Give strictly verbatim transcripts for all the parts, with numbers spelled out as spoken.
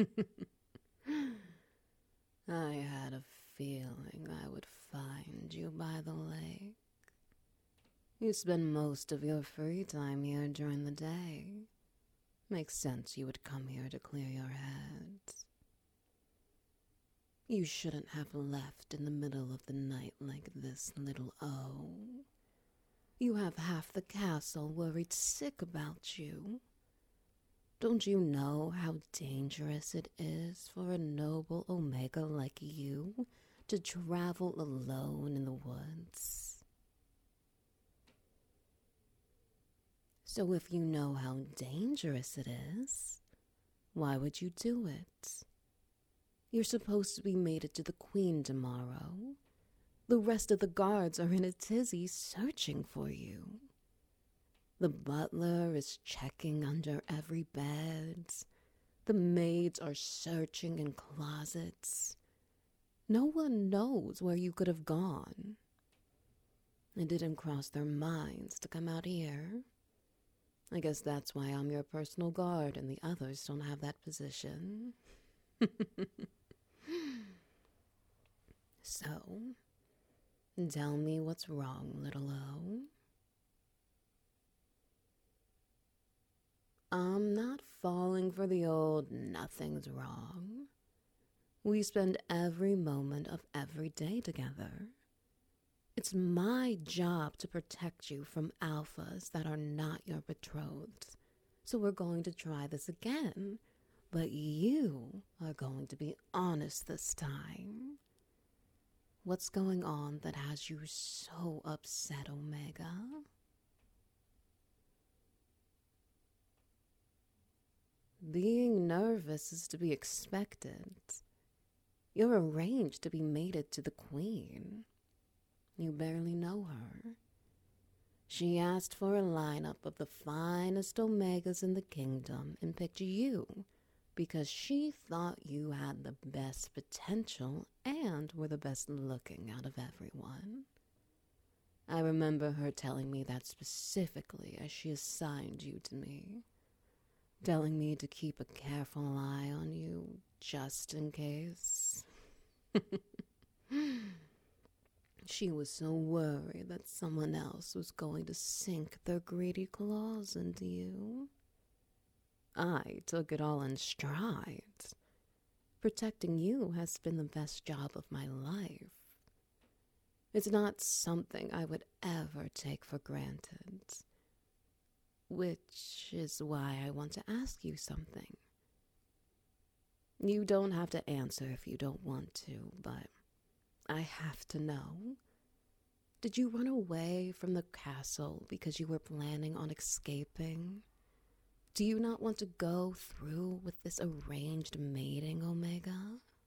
I had a feeling I would find you by the lake. You spend most of your free time here during the day. Makes sense you would come here to clear your head. You shouldn't have left in the middle of the night like this, little O. You have half the castle worried sick about you. Don't you know how dangerous it is for a noble Omega like you to travel alone in the woods? So if you know how dangerous it is, why would you do it? You're supposed to be mated to the queen tomorrow. The rest of the guards are in a tizzy searching for you. The butler is checking under every bed. The maids are searching in closets. No one knows where you could have gone. It didn't cross their minds to come out here. I guess that's why I'm your personal guard and the others don't have that position. So, tell me what's wrong, little O. I'm not falling for the old nothing's wrong. We spend every moment of every day together. It's my job to protect you from alphas that are not your betrothed. So we're going to try this again. But you are going to be honest this time. What's going on that has you so upset, Omega? Being nervous is to be expected. You're arranged to be mated to the queen. You barely know her. She asked for a lineup of the finest Omegas in the kingdom and picked you because she thought you had the best potential and were the best looking out of everyone. I remember her telling me that specifically as she assigned you to me, telling me to keep a careful eye on you just in case. She was so worried that someone else was going to sink their greedy claws into you. I took it all in stride. Protecting you has been the best job of my life. It's not something I would ever take for granted. Which is why I want to ask you something. You don't have to answer if you don't want to, but I have to know. Did you run away from the castle because you were planning on escaping? Do you not want to go through with this arranged mating, Omega?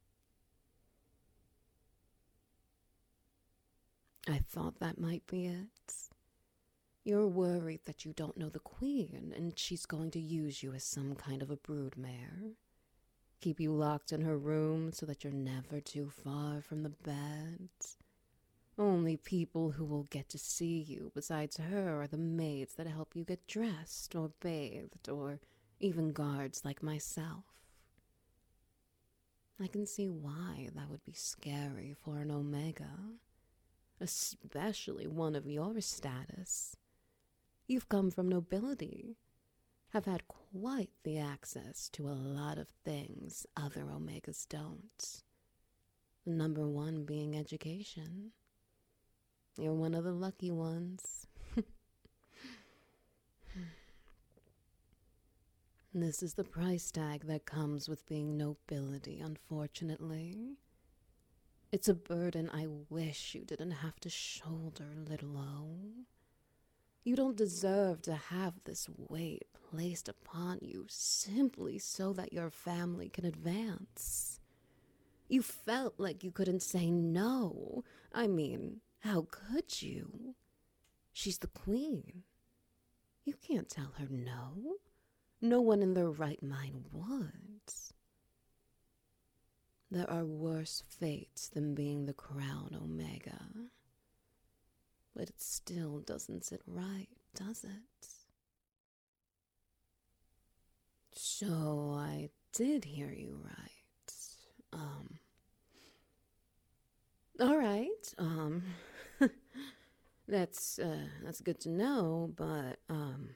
I thought that might be it. You're worried that you don't know the queen and she's going to use you as some kind of a broodmare. Keep you locked in her room so that you're never too far from the bed. Only people who will get to see you besides her are the maids that help you get dressed or bathed, or even guards like myself. I can see why that would be scary for an Omega, especially one of your status. You've come from nobility, have had quite the access to a lot of things other Omegas don't. The number one being education. You're one of the lucky ones. This is the price tag that comes with being nobility, unfortunately. It's a burden I wish you didn't have to shoulder, little O. You don't deserve to have this weight placed upon you simply so that your family can advance. You felt like you couldn't say no. I mean, how could you? She's the queen. You can't tell her no. No one in their right mind would. There are worse fates than being the crown Omega. But it still doesn't sit right, does it? So I did hear you right. Um, all right. Um, that's uh, that's good to know, but um,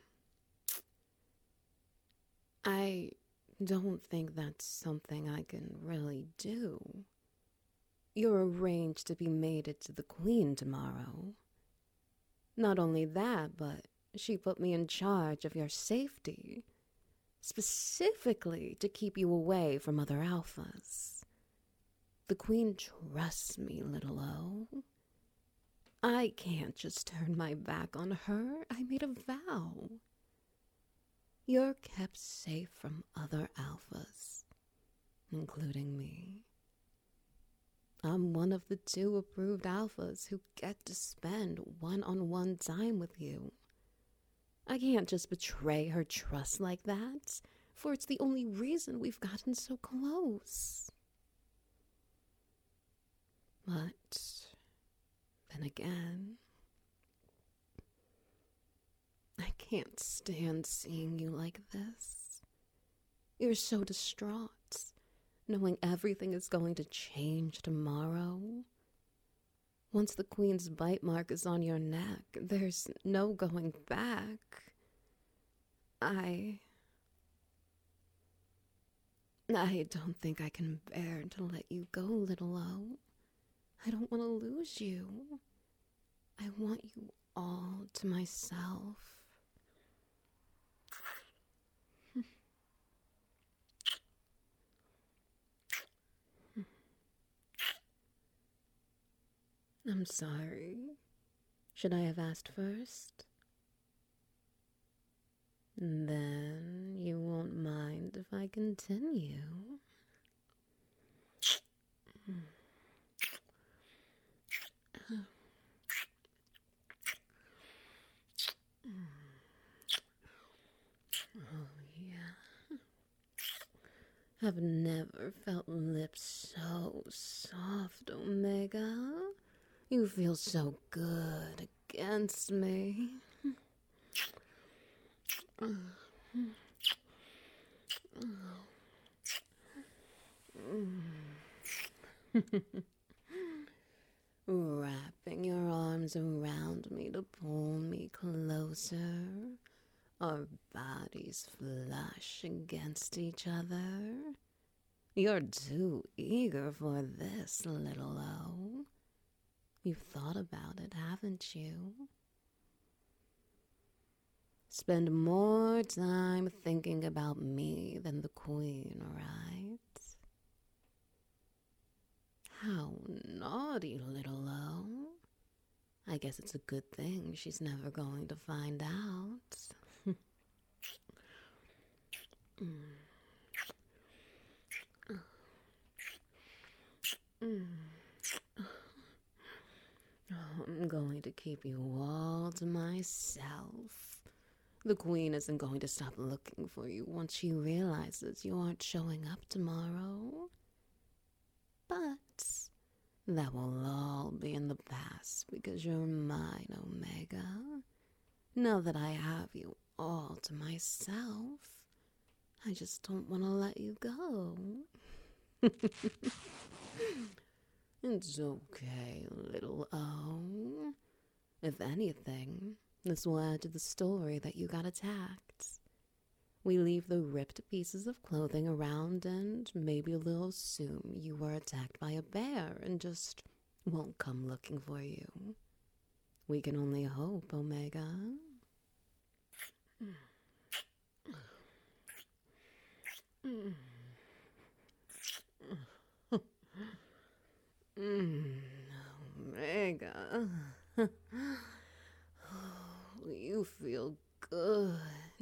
I don't think that's something I can really do. You're arranged to be mated to the Queen tomorrow. Not only that, but she put me in charge of your safety, specifically to keep you away from other alphas. The Queen trusts me, little O. I can't just turn my back on her. I made a vow. You're kept safe from other alphas, including me. I'm one of the two approved alphas who get to spend one-on-one time with you. I can't just betray her trust like that, for it's the only reason we've gotten so close. But then again, I can't stand seeing you like this. You're so distraught, knowing everything is going to change tomorrow. Once the Queen's bite mark is on your neck, there's no going back. I... I don't think I can bear to let you go, little O. I don't want to lose you. I want you all to myself. I'm sorry. Should I have asked first? Then you won't mind if I continue. Oh, yeah. I've never felt lips so soft, Omega. You feel so good against me. Wrapping your arms around me to pull me closer. Our bodies flush against each other. You're too eager for this, little O. You've thought about it, haven't you? Spend more time thinking about me than the Queen, right? How naughty, little O. I guess it's a good thing she's never going to find out. mm. Mm. Oh, I'm going to keep you all to myself. The Queen isn't going to stop looking for you once she realizes you aren't showing up tomorrow. But that will all be in the past because you're mine, Omega. Now that I have you all to myself, I just don't want to let you go. It's okay, little O. If anything, this will add to the story that you got attacked. We leave the ripped pieces of clothing around and maybe we'll assume you were attacked by a bear and just won't come looking for you. We can only hope, Omega. Mm. Mm, Omega. Oh, you feel good.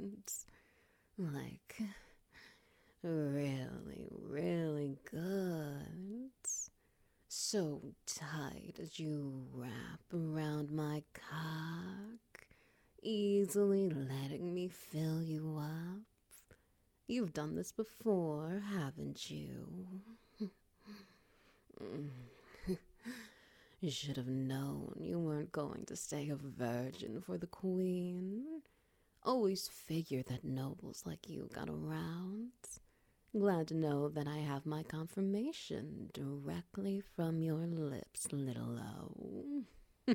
Like, really, really good. So tight as you wrap around my cock, easily letting me fill you up. You've done this before, haven't you? You should have known you weren't going to stay a virgin for the Queen. Always figured that nobles like you got around. Glad to know that I have my confirmation directly from your lips, little O.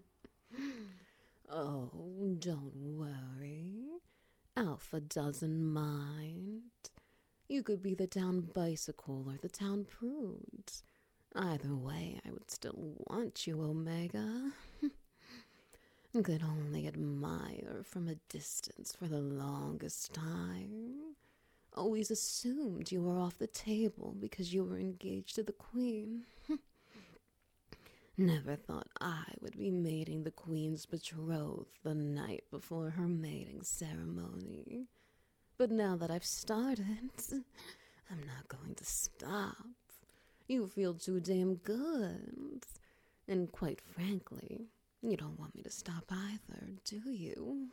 Oh, don't worry. Alpha doesn't mind. You could be the town bicycle or the town prude. Either way, I would still want you, Omega. Could only admire from a distance for the longest time. Always assumed you were off the table because you were engaged to the queen. Never thought I would be mating the queen's betrothed the night before her mating ceremony. But now that I've started, I'm not going to stop. You feel too damn good. And quite frankly, you don't want me to stop either, do you?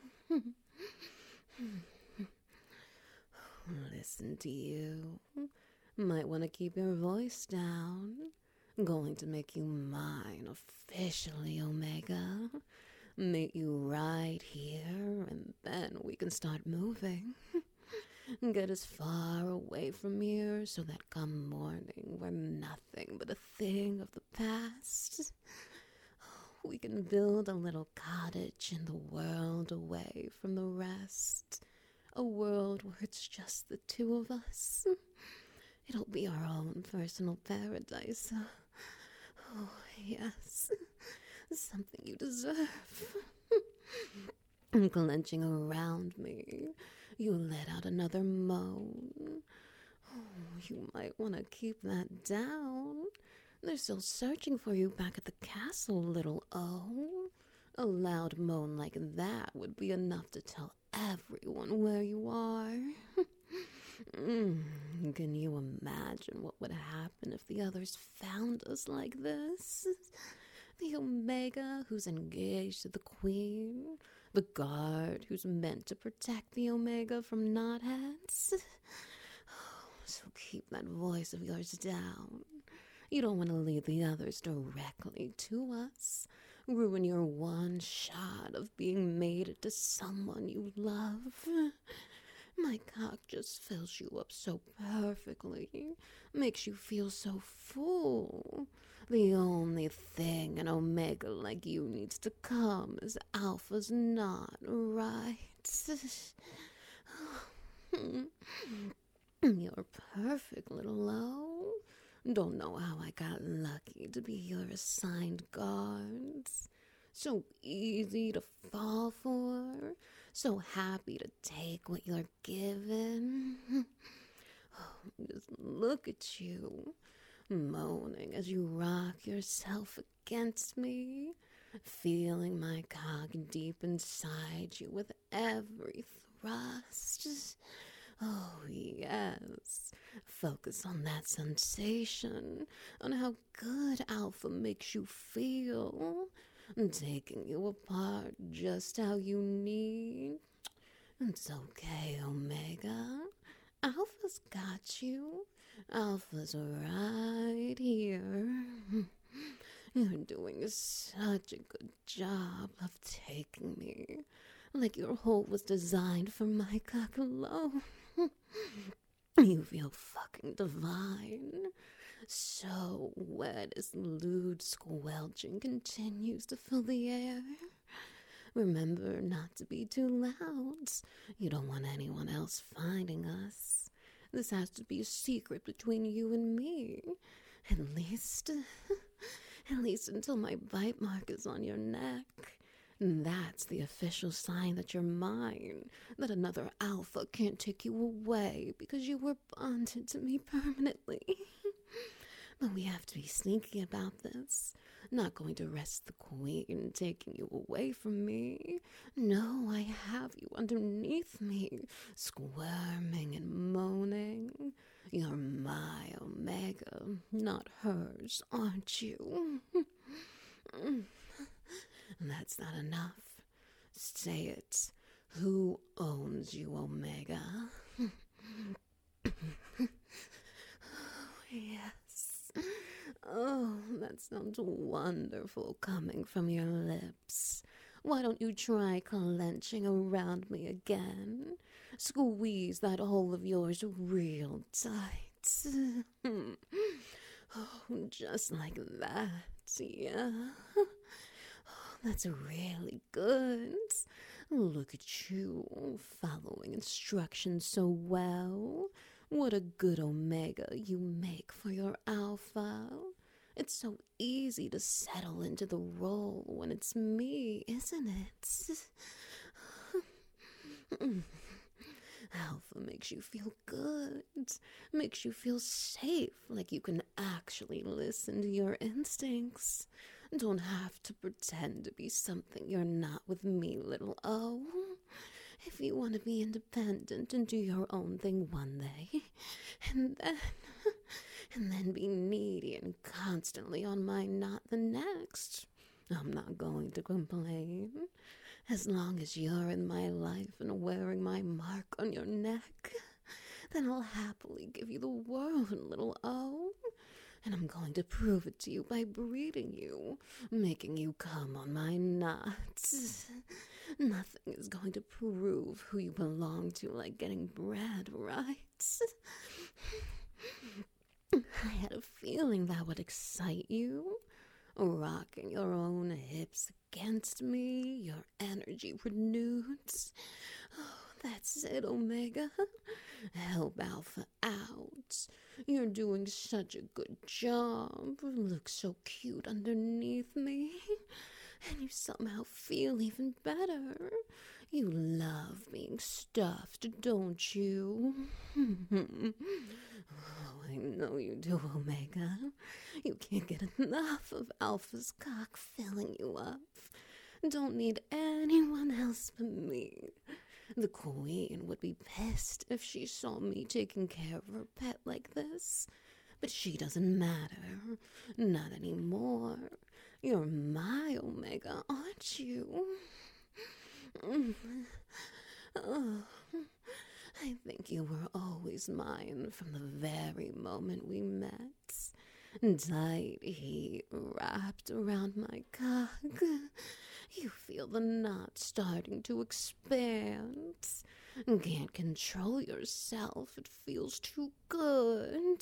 Listen to you. Might want to keep your voice down. Going to make you mine officially, Omega. Meet you right here, and then we can start moving. Get as far away from here so that come morning we're nothing but a thing of the past. We can build a little cottage in the world away from the rest. A world where it's just the two of us. It'll be our own personal paradise. Oh, yes. Something you deserve. Clenching around me, you let out another moan. Oh, you might want to keep that down. They're still searching for you back at the castle, little O. A loud moan like that would be enough to tell everyone where you are. mm, can you imagine what would happen if the others found us like this? The Omega who's engaged to the queen, the guard who's meant to protect the Omega from knotheads. Oh, so keep that voice of yours down. You don't want to lead the others directly to us. Ruin your one shot of being mated to someone you love. My cock just fills you up so perfectly, makes you feel so full. The only thing an Omega like you needs to come is Alpha's not, right? You're perfect, little O. Don't know how I got lucky to be your assigned guards. So easy to fall for. So happy to take what you're given. Oh, just look at you, moaning as you rock yourself against me, feeling my cock deep inside you with every thrust. Oh, yes. Focus on that sensation, on how good Alpha makes you feel, taking you apart just how you need. It's okay, Omega. Alpha's got you. Alpha's right here. You're doing such a good job of taking me, like your hole was designed for my cock alone. You feel fucking divine. So wet as lewd squelching continues to fill the air. Remember not to be too loud. You don't want anyone else finding us. This has to be a secret between you and me. At least, at least until my bite mark is on your neck. That's the official sign that you're mine, that another Alpha can't take you away because you were bonded to me permanently. But we have to be sneaky about this. Not going to rest the queen taking you away from me. No, I have you underneath me, squirming and moaning. You're my Omega, not hers, aren't you? That's not enough. Say it. Who owns you, Omega? Oh, yes. Oh, that sounds wonderful coming from your lips. Why don't you try clenching around me again? Squeeze that hole of yours real tight. Oh, just like that, yeah. Oh, that's really good. Look at you, following instructions so well. What a good omega you make for your alpha. It's so easy to settle into the role when it's me, isn't it? Alpha makes you feel good, makes you feel safe, like you can actually listen to your instincts. Don't have to pretend to be something you're not with me, little O. If you want to be independent and do your own thing one day, and then, and then be needy and constantly on my knot the next, I'm not going to complain. As long as you're in my life and wearing my mark on your neck, then I'll happily give you the world, little O. And I'm going to prove it to you by breeding you, making you come on my nuts. Nothing is going to prove who you belong to like getting bred, right? I had a feeling that would excite you. Rocking your own hips against me, your energy renewed. Oh, that's it, Omega. Help Alpha out. You're doing such a good job. Look so cute underneath me. And you somehow feel even better. You love being stuffed, don't you? Oh, I know you do, Omega. You can't get enough of Alpha's cock filling you up. Don't need anyone else but me. The Queen would be pissed if she saw me taking care of her pet like this. But she doesn't matter. Not anymore. You're my Omega, aren't you? Oh, I think you were always mine from the very moment we met. Tight heat wrapped around my cock. You feel the knot starting to expand. Can't control yourself. It feels too good.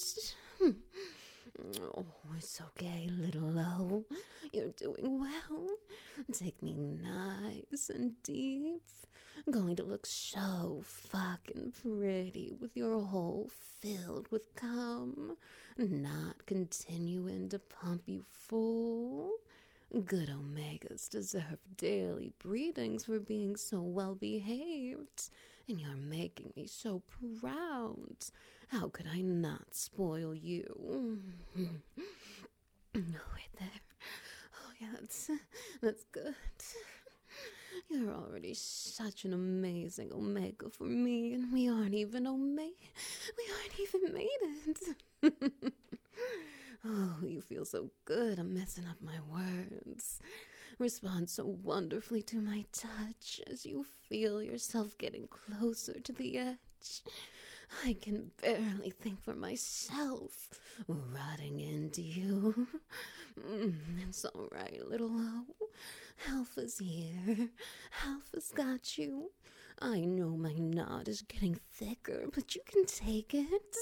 Oh, it's okay, little O. You're doing well. Take me nice and deep. Going to look so fucking pretty with your hole filled with cum. Not continuing to pump you full. Good Omegas deserve daily breedings for being so well behaved. And you're making me so proud. How could I not spoil you? Oh, right there. Oh, yeah, that's, that's good. You're already such an amazing Omega for me, and we aren't even Omega. We aren't even mated. Oh, you feel so good. I'm messing up my words. Respond so wonderfully to my touch as you feel yourself getting closer to the edge. I can barely think for myself, rotting into you. Mm, it's all right, little O. Alpha's here. Alpha's got you. I know my knot is getting thicker, but you can take it.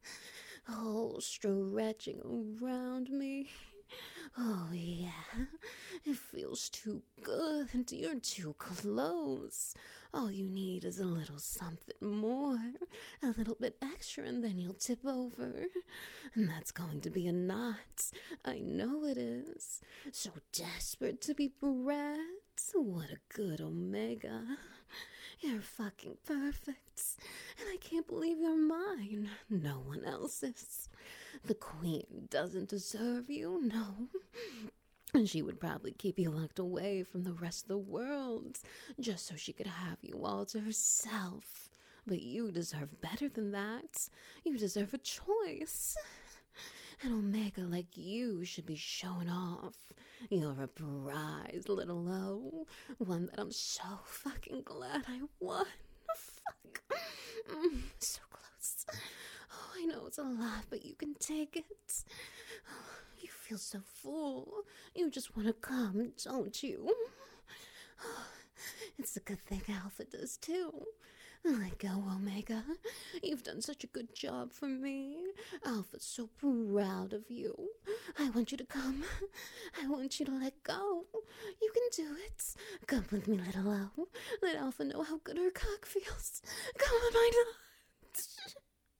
Oh, stretching around me. Oh, yeah. It feels too good. You're too close. All you need is a little something more. A little bit extra, and then you'll tip over. And that's going to be a knot. I know it is. So desperate to be bred. What a good Omega. You're fucking perfect. And I can't believe you're mine. No one else's. The Queen doesn't deserve you, no. And she would probably keep you locked away from the rest of the world, just so she could have you all to herself. But you deserve better than that. You deserve a choice. An Omega like you should be shown off. You're a prize, little O. One that I'm so fucking glad I won. Fuck. Mm, so close. Oh, I know it's a lot, but you can take it. Oh, you feel so full. You just want to come, don't you? Oh, it's a good thing Alpha does too. Let go, Omega. You've done such a good job for me. Alpha's so proud of you. I want you to come. I want you to let go. You can do it. Come with me, little O. Let Alpha know how good her cock feels. Come on, my nuts.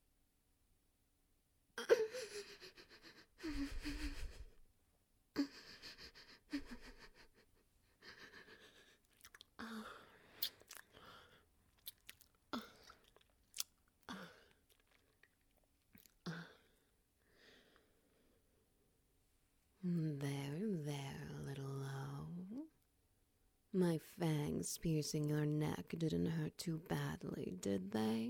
There, there, little O. My fangs piercing your neck didn't hurt too badly, did they?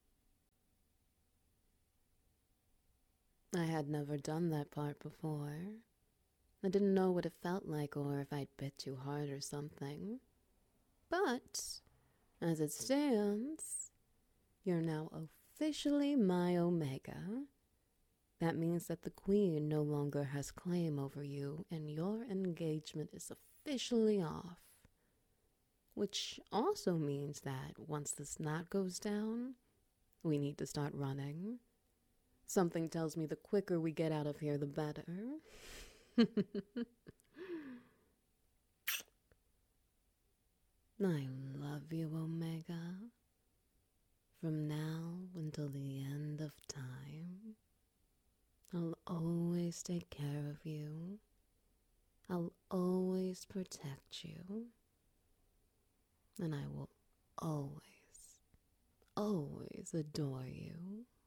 I had never done that part before. I didn't know what it felt like or if I'd bit too hard or something. But, as it stands, you're now officially my Omega. That means that the Queen no longer has claim over you, and your engagement is officially off. Which also means that once this knot goes down, we need to start running. Something tells me the quicker we get out of here, the better. I love you, Omega. From now until the end of time. I'll always take care of you. I'll always protect you. And I will always, always adore you.